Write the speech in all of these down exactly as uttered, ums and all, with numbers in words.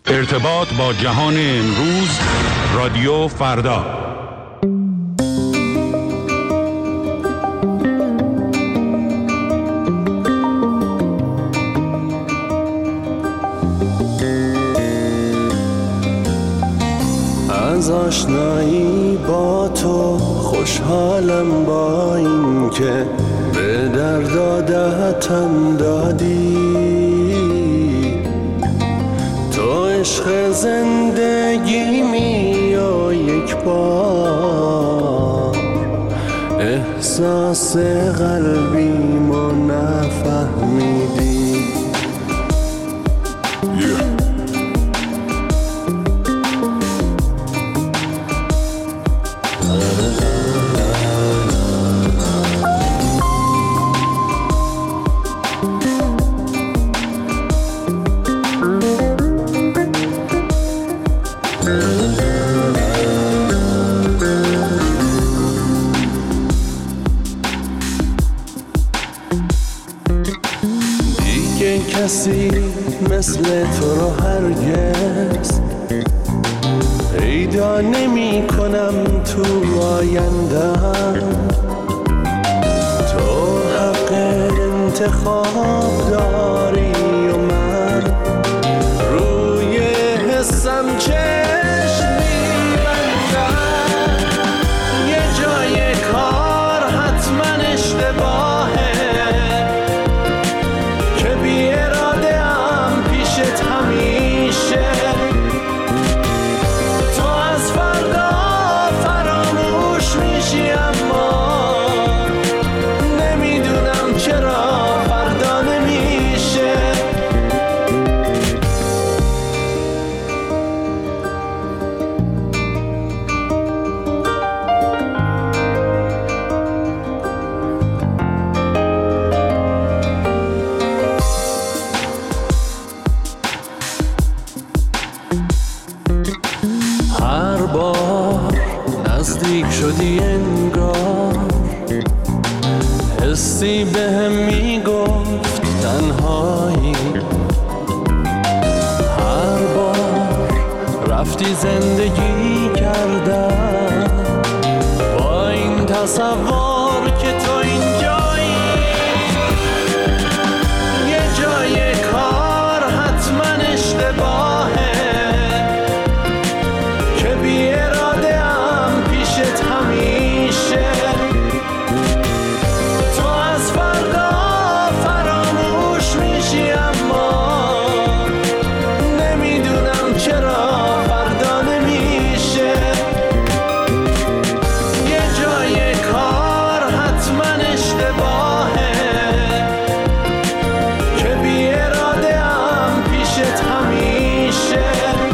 ارتباط با جهان امروز، رادیو فردا. از آشنایی با تو خوشحالم، با این که به درد عادتم دادی. تو عشق زندگیمی و یک بار احساس قلبیمو نفهمیدی. کسی مثل تو رو هرگز پیدا نمی کنم تو آیندم. تو حق انتخاب داری و من روی حسم چشم می‌بندم. یه جای کار حتما اشتباهه که بی اراده ام پیشت همیشه. تو از فردا فراموش میشی اما نمیدونم چرا فردا نمیشه. هر بار نزدیک شدی انگار حسی بهم میگفت تنهایی. هر بار رفتی زندگی کردم با این تصور که تو اینجایی. یه جای کار حتما اشتباهه که بی اراده ام پیشت همیشه. تو از فردا فراموش میشی اما نمیدونم چرا فردا نمیشه. یه جای کار حتما اشتباهه که بی اراده ام پیشت همیشه.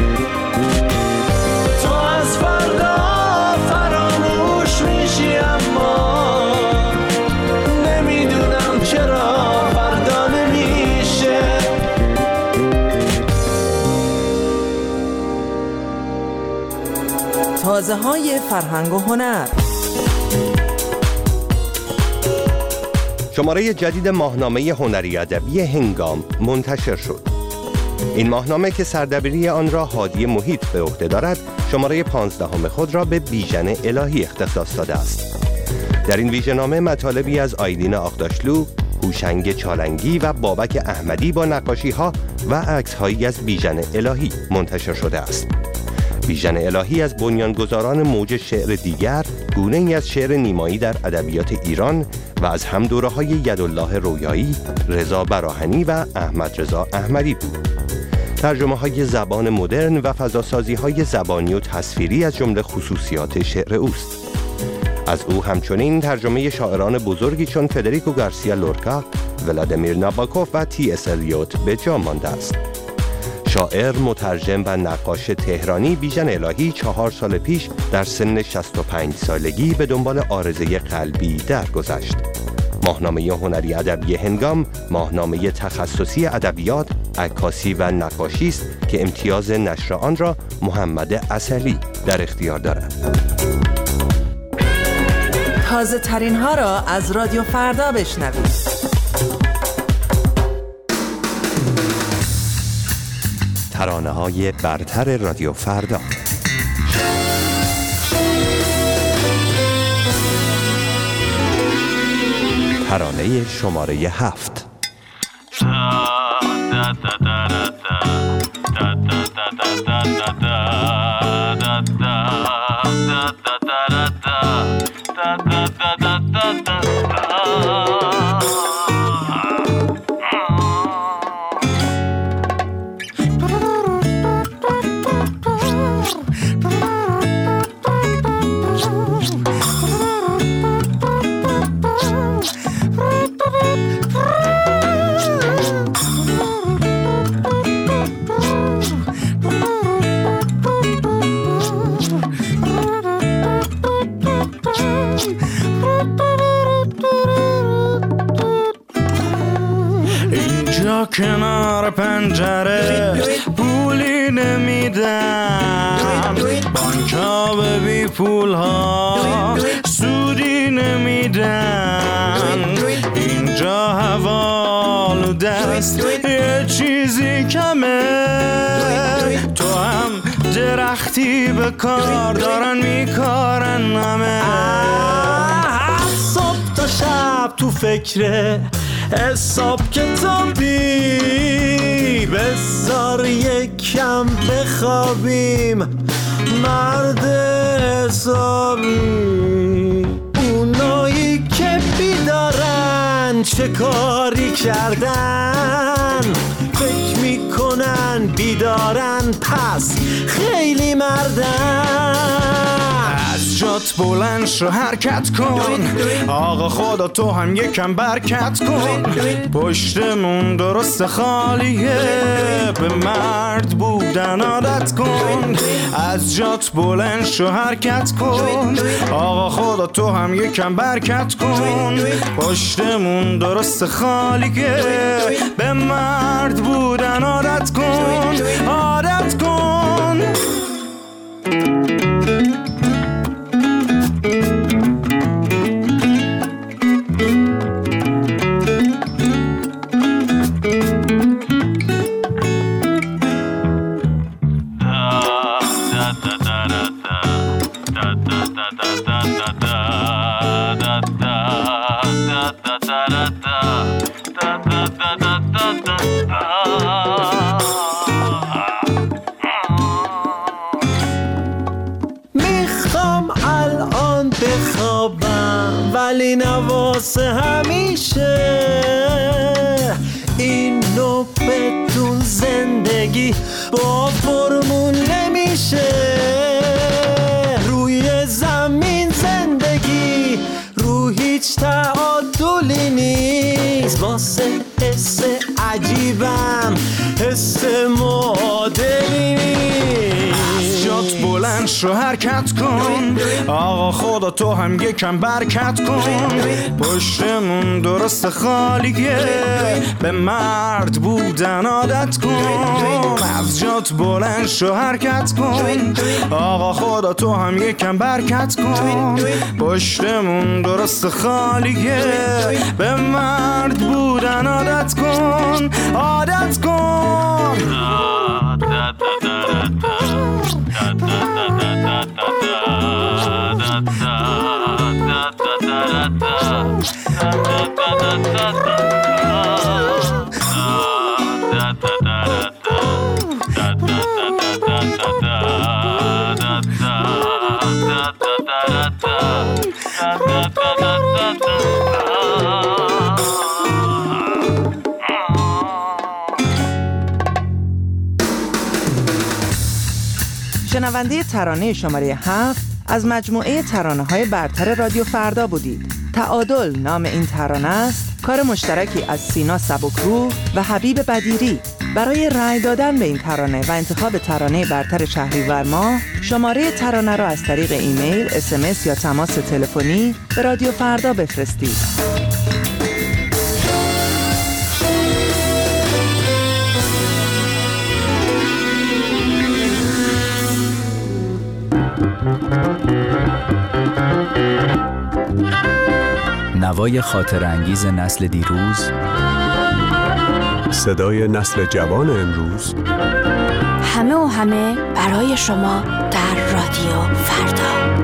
تو از فردا فراموش میشی اما نمیدونم چرا فردا نمیشه. تازه های فرهنگ و هنر. شماره جدید ماهنامه هنری ادبی هنگام منتشر شد. این ماهنامه که سردبیری آن را هادی محیط به عهده دارد، شماره پانزدهم خود را به بیژن الهی اختصاص داده است. در این ویژه‌نامه مطالبی از آیلین آغداشلو، هوشنگ چالنگی و بابک احمدی با نقاشی‌ها و عکس‌هایی از بیژن الهی منتشر شده است. بیژن الهی از بنیانگذاران موج شعر دیگر، گونه‌ای از شعر نیمایی در ادبیات ایران و از همدوره‌های یدالله رویایی، رضا براهنی و احمد رضا احمدی بود. ترجمه‌های زبان مدرن و فضاسازی‌های زبانی و تصویری از جمله خصوصیات شعر اوست. از او همچنین ترجمه شاعران بزرگی چون فدریکو گارسیا لورکا، ولادیمیر ناباکوف و تی اس الیوت به جا مانده است. شاعر، مترجم و نقاش تهرانی بیژن الهی چهار سال پیش در سن شصت و پنج سالگی به دنبال عارضه قلبی درگذشت. ماهنامه هنری ادبی هنگام ماهنامه تخصصی ادبیات، عکاسی و نقاشی است که امتیاز نشر آن را محمد عسلی در اختیار دارد. تازه ترین ها را از رادیو فردا بشنوید. ترانه‌های برتر رادیو فردا. ترانه شماره هفت. کنار پنجره پولی نمیدن، بانک‌ها به بی پول ها سودی نمیدن. اینجا هوا آلوده است، یه چیزی کمه. تو هم درختی به کار دارن میکارن همه. صبح تا شب تو فکره حساب کتابی، بذار یکم بخوابیم مرد حسابی. اونایی که بیدارن چه کاری کردن، فکر میکنن بیدارن پس خیلی مردن. از جات بلند شو حرکت کن، آقا خدا تو هم یکم برکت کن. پشتمون درست خالیه، به مرد بودن عادت کن. از جات بلند شو حرکت کن، آقا خدا تو هم یکم برکت کن. پشتمون درست خالیه، به مرد بودن عادت کن، عادت کن. میخوام الان بخوابم ولی نواسه همیشه. اینو بدون زندگی با فرمون نمیشه. روی زمین زندگی رو هیچ تعادلی نیست. واسه حس عجیبم حس معادلی نیست. از جات بلند شو حرکت کن، آقا خدا تو هم یکم برکت کن. پشتمون درست خالیه، به مرد بودن عادت کن. از جات بلند شو حرکت کن، آقا خدا تو هم یکم برکت کن. پشتمون درست خالیه، به مرد بودن عادت کن، عادت کن. شنونده ترانه شماره هفت از مجموعه ترانه‌های برتر رادیو فردا بودید. تعادل نام این ترانه است، کار مشترکی از سینا سبکرو و حبیب بدیری. برای رأی دادن به این ترانه و انتخاب ترانه برتر شهریور ماه، شماره ترانه را از طریق ایمیل، اس ام اس یا تماس تلفنی به رادیو فردا بفرستید. نوای خاطر انگیز نسل دیروز، صدای نسل جوان امروز، همه و همه برای شما در رادیو فردا.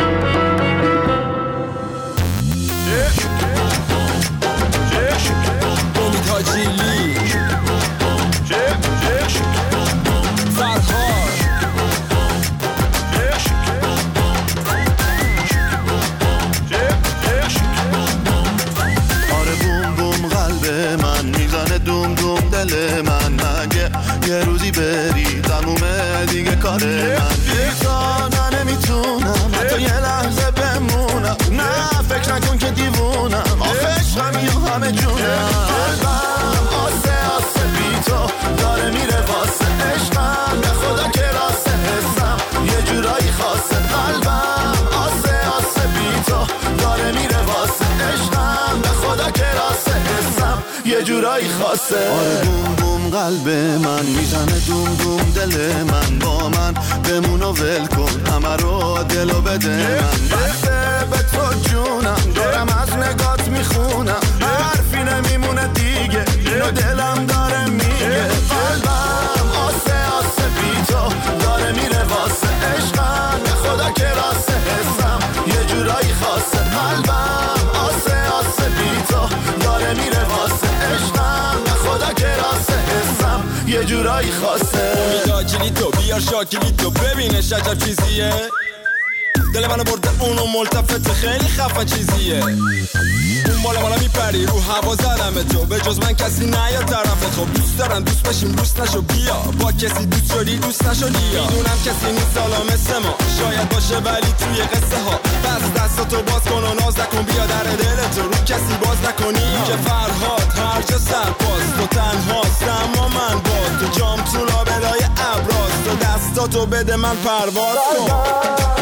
یه روزی بری تمومه دیگه کار من بیتا نمیتونم حتی یه لحظه بمونم نه فکر نکن که دیوونم آخش همی و همه جونم قلبم آسه آسه بیتو داره میره واسه عشقم به خدا که راسته حسم یه جورایی خاصه قلبم آسه آسه بیتو داره میره واسه عشقم به خدا که راسته حسم یه جورایی خاصه آره بوم بوم قلب من میزنه دوم دوم دل من با من بمون و ول کن همه رو دلو بده من بسته به تو جونم دارم از نگات میخونم حرفی نمیمونه دیگه اینو دلم داره میگه قلبم آسه آسه بی تو داره میره واسه عشقم به خدا که راسته حسم یه جورایی خاصه قلبم آسه آسه بی تو داره میره واسه عشقم به خدا که راسته حسم یه جورایی خاصه امیدا کلیتو بیار شاکلیتو ببینش عجب چیزیه دل منو برده اونو ملتفت خیلی خفن چیزیه اون بالا بالا میپری رو هوا زدم تو به جز من کسی نیا طرفت خب دوست دارم دوست بشیم دوست نشو بیا با کسی دوست شدی دوست نشدی میدونم کسی نیست سالا مثل ما شاید باشه ولی توی قصه ها بس دستاتو باز کن و ناز نکن بیا در دلتو رو کسی باز نکنی که فرهاد هر جا سرباز تو تنهاست اما من با تو جام تو لابلای ابراز تو دستاتو بده من پرواز کن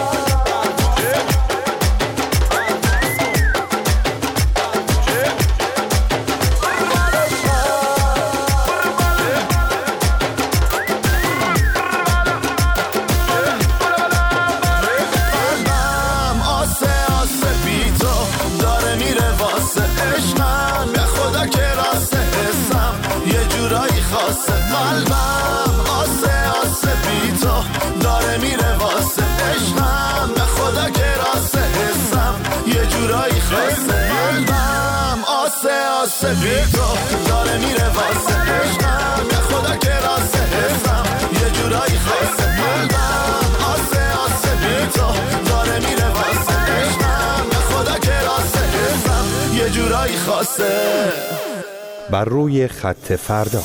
قلبم آسه آسه بی تو داره میره واسه عشقم به خدا که راسته حسم یه جورایی خاصه قلبم آسه آسه بی تو داره میره واسه عشقم به خدا که راسته حسم یه جورایی خاصه قلبم آسه آسه بی تو داره میره واسه عشقم به خدا که راسته حسم یه جورایی خاصه. بر روی خط فردا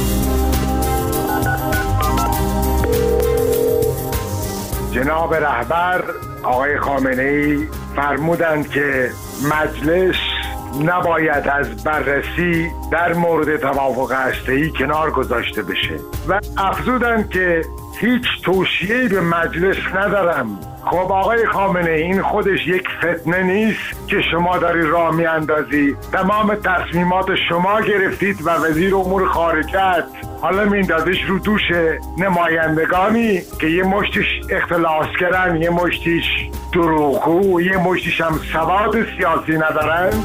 جناب رهبر آقای خامنه‌ای فرمودند که مجلس نباید از بررسی در مورد توافق هسته‌ای کنار گذاشته بشه و افزودند که هیچ توصیه‌ای به مجلس ندارم. خب آقای خامنه‌ای این خودش یک فتنه نیست که شما داری راه میاندازی؟ تمام تصمیمات شما گرفتید و وزیر امور خارجه حالا میندازش رو دوش نمایندگانی که یه مشتش اختلاس کردن، یه مشتش دروغگو، یه مشتش هم سواد سیاسی ندارند.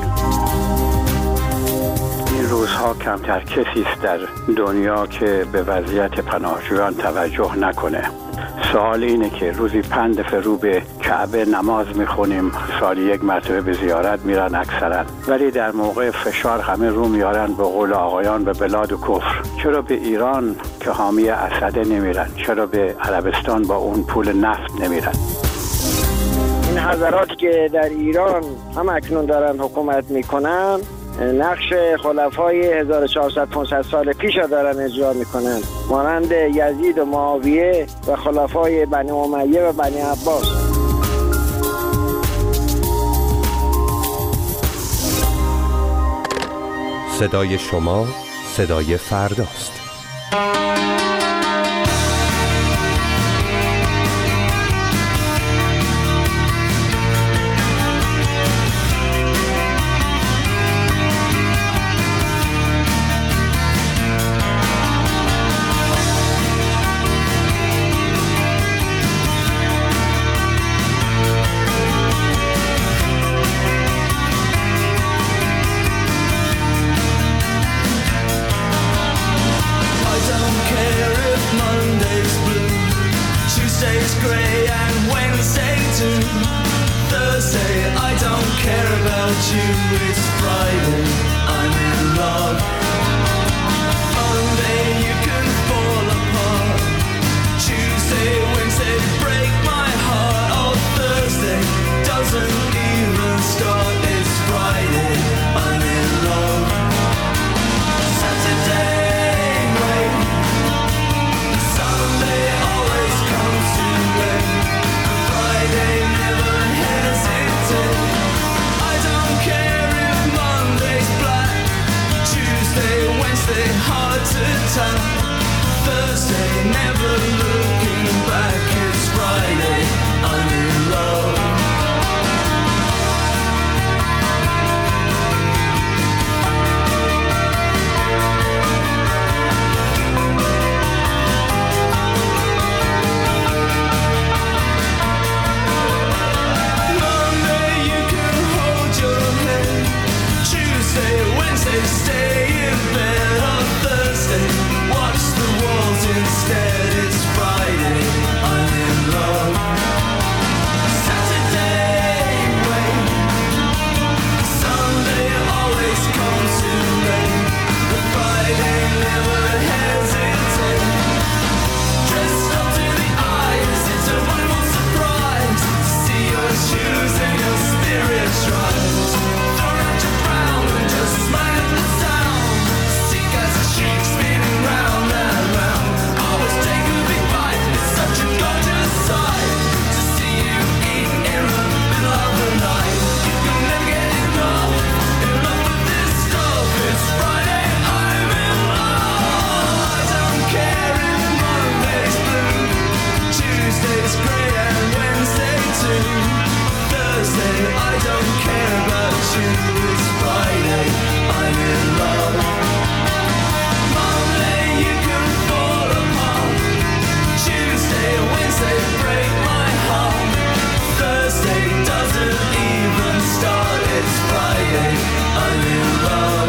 این روزها کمتر کسی است در دنیا که به وضعیت پناهجویان توجه نکنه. سوال اینه که روزی پنج دفعه رو به کعبه نماز میخونیم، سالی یک مرتبه به زیارت میرن اکثرا، ولی در موقع فشار همه رو میارن به قول آقایان به بلاد و کفر. چرا به ایران که حامی اسد نمیرن؟ چرا به عربستان با اون پول نفت نمیرن؟ این حضراتی که در ایران هم اکنون دارن حکومت میکنن نقش خلفای هزار و چهارصد پانصد سال پیش دارن اجرا میکنن، مانند یزید و معاویه و خلفای بنی امیه و بنی عباس. صدای شما صدای فرداست. about you, it's Friday, I'm in love. Monday you can fall apart, Tuesday, Wednesday break my heart. Oh, Thursday doesn't even start, it's Friday, I'm in love. Saturday, wait, Sunday always comes too late, Friday never hesitate. I don't care if Monday's black, Tuesday, Wednesday hard to tell, Thursday never looking back, it's Friday, I'm in love. Wednesday, stay in bed. On Thursday, watch the walls instead. It's Friday, I'm in love. Saturday, wait. Sunday always comes too late, but Friday never hesitate. Dressed up to the eyes, it's a wonderful surprise to see your shoes and your spirits rise. Throw out your crown and just smile at the sound. See guys cheeks spinning round and round. Always take a big bite, it's such a gorgeous sight to see you eat in the middle of the night. You can never get enough, enough of this stuff. It's Friday, I'm in love. I don't care if Monday's blue, Tuesday's grey and Wednesday too. Thursday, I don't care about you. It's Friday, I'm in love. Monday, you can fall apart, Tuesday, Wednesday break my heart, Thursday doesn't even start, it's Friday, I'm in love.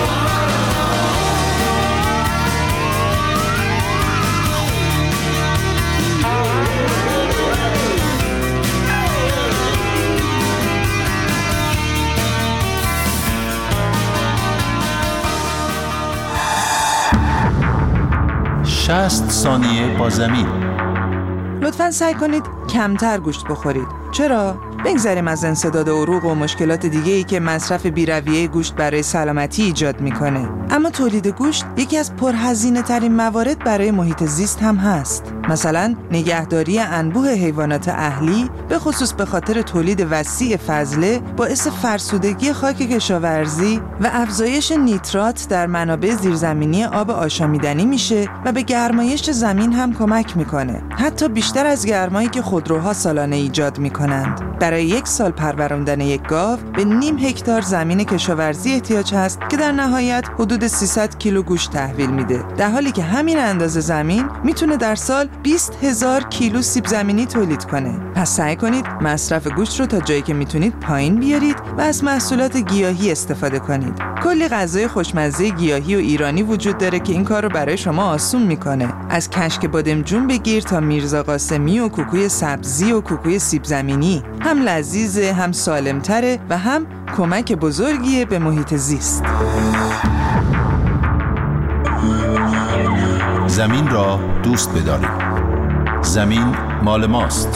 شصت ثانیه با زمین. لطفاً سعی کنید کمتر گوشت بخورید. چرا؟ بگذاریم از انسداد عروق و مشکلات دیگه‌ای که مصرف بی‌رویه گوشت برای سلامتی ایجاد میکنه. اما تولید گوشت یکی از پرهزینه ترین موارد برای محیط زیست هم هست. مثلا نگهداری انبوه حیوانات اهلی به خصوص به خاطر تولید وسیع فضله باعث فرسودگی خاک کشاورزی و افزایش نیترات در منابع زیرزمینی آب آشامیدنی میشه و به گرمایش زمین هم کمک میکنه. حتی بیشتر از گرمایی که خودروها سالانه ایجاد میکنند. برای یک سال پروراندن یک گاو به نیم هکتار زمین کشاورزی احتیاج هست که در نهایت حدود سیصد کیلو گوشت تحویل میده، در حالی که همین اندازه زمین میتونه در سال بیست هزار کیلو سیب زمینی تولید کنه. پس سعی کنید مصرف گوشت رو تا جایی که میتونید پایین بیارید و از محصولات گیاهی استفاده کنید. کلی غذای خوشمزه گیاهی و ایرانی وجود داره که این کار رو برای شما آسون میکنه. از کشک بادمجون بگیر تا میرزا قاسمی و کوکوی سبزی و کوکوی سیب زمینی، هم لذیذه، هم سالمتره و هم کمک بزرگیه به محیط زیست. زمین را دوست بدارید. زمین مال ماست.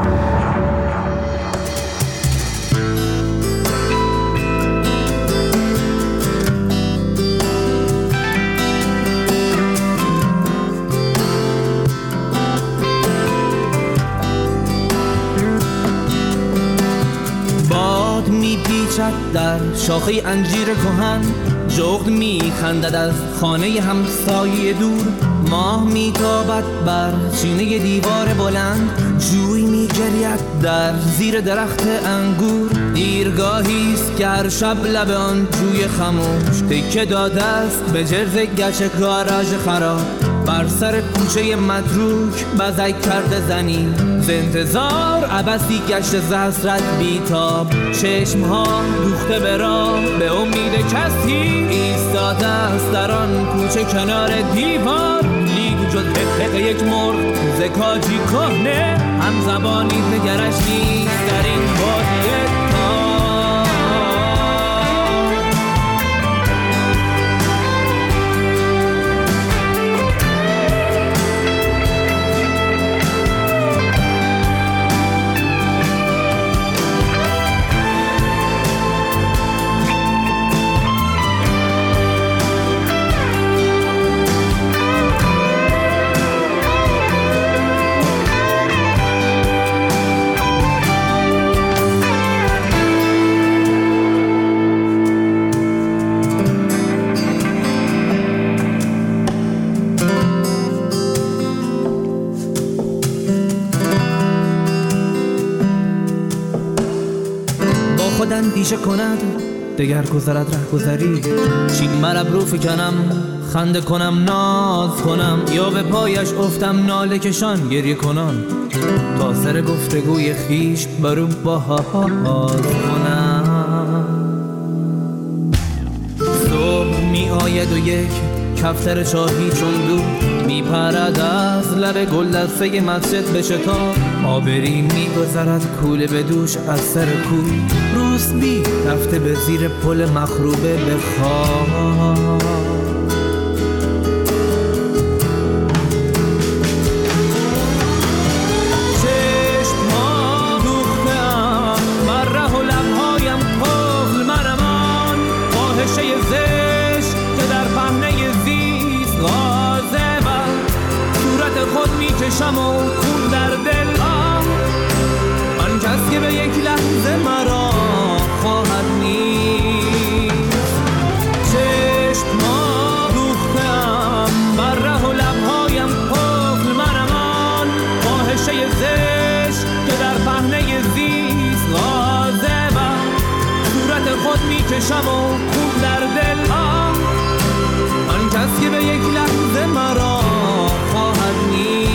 باد میپیچد در شاخه انجیر کهن، جغد میخندد از خانه همسایه دور، ماه میتابد بر چینه دیوار بلند، جوی میگرید در زیر درخت انگور. دیرگاهیست که هر شب لب آن جوی خموش تکه داده است به جرز گچ گاراژ خراب. بر سر کوچه متروک بزک کرده زنی، ز انتظار عبثی گشت ز حسرت بیتاب. چشمها دوخته به راه به امید کسی ایستاده است در آن کوچه کنار دیوار. لیک جز حقق یک مرغ ز کاجی کهنه، هم زبانی نگرش نیست در این بادیه تار. اندیشه کند دگر گذرد ره گذری. چین مرب رو فکنم خنده کنم ناز کنم، یا به پایش افتم ناله کشان گریه کنم، تا سر گفتگوی خیش برو باز کنم. صبح می آید و یک کفتر چاهی چون دو می پرد از لب گل دسته مسجد به شتاب. آبری می گذرد کوله به دوش از سر کوی، روسبی رفته به زیر پل مخروبه به خواب. کشم و خون در دل آم، من کس که به یک لحظه مرا خواهد نیست. چشم‌ها دوختم بر ره و لبهایم قفل منمان، فاحشه زشت که در پهنه زیست غاضبم، صورت خود میکشم و خون در دل آم، من کس که به یک لحظه مرا خواهد نیست.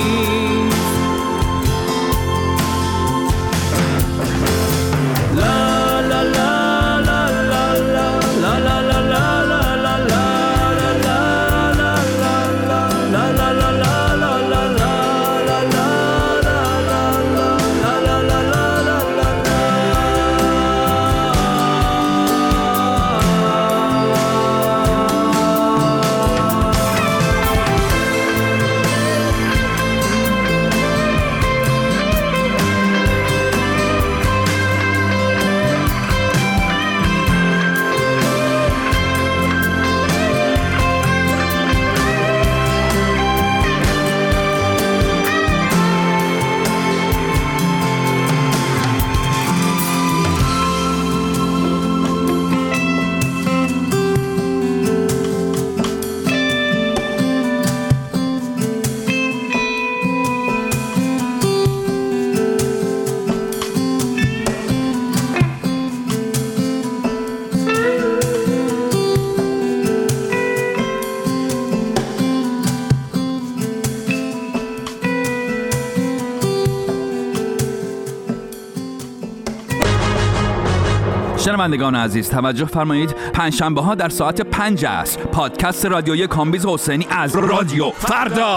شنوندگان عزیز توجه فرمایید، پنجشنبه ها در ساعت پنج عصر پادکست رادیویی کامبیز حسینی از رادیو فردا.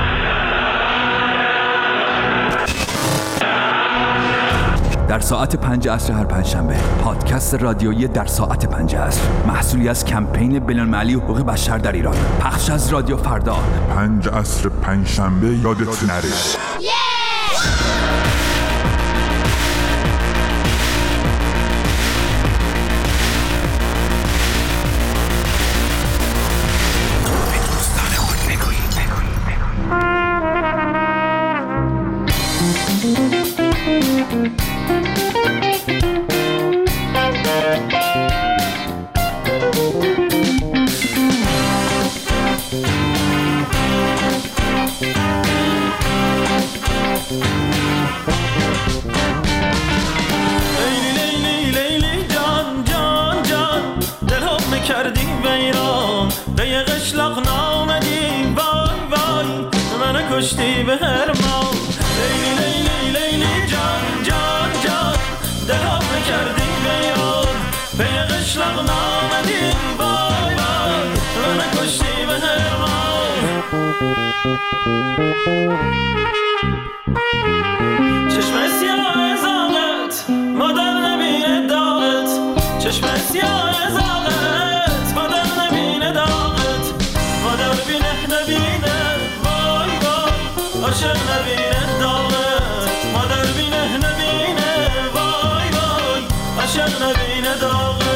در ساعت پنج عصر هر پنجشنبه پادکست رادیویی در ساعت پنج عصر، محصولی از کمپین بین‌المللی حقوق بشر در ایران، پخش از رادیو فردا. پنج عصر پنجشنبه یادت نره. کشتی به هرمان، لیلی لیلی لیلی جان جان جان، دلم نکردی به یاد، به قشلق نامدی وای وای، من کشتی به هرمان. چشم سیاه زاغت مادر نبینه داغت، چشم سیاه زاغت مادر نبینه داغت، مادر بینه نبینه عاشق نبینه داغت، مادر بینه نبینه وای وای، عاشق نبینه داغت.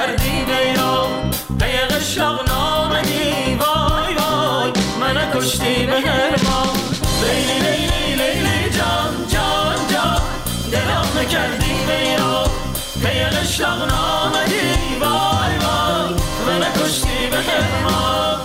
کردی بیرون پی قشلاق نامدی وای وای من کشتی به هرمان لیلی لیلی لیلی جان جان جان دلم کردی بیرون پی قشلاق نامدی وای وای من کشتی به هرمان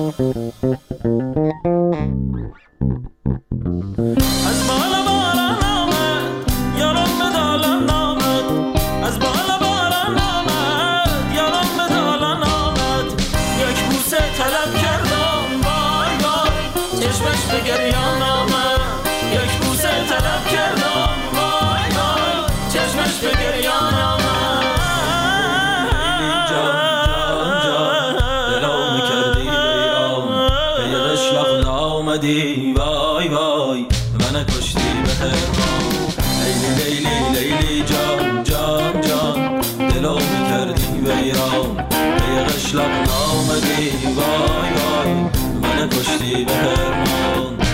از بالا باران آمد یارم به دالان آمد از بالا باران آمد یارم به دالان آمد یک بوسه طلب کردم وای وای چشمش به گریان آمد یک بوسه طلب کردم وای وای چشمش به گریان آمد جان جان جان دلم کردی بیرام پی قشلاق نامدی وای وای من کشتی به هرمان لیلی لیلی لیلی جان جان جان دلم کردی بیرام پی قشلاق نامدی وای وای من کشتی به هرمان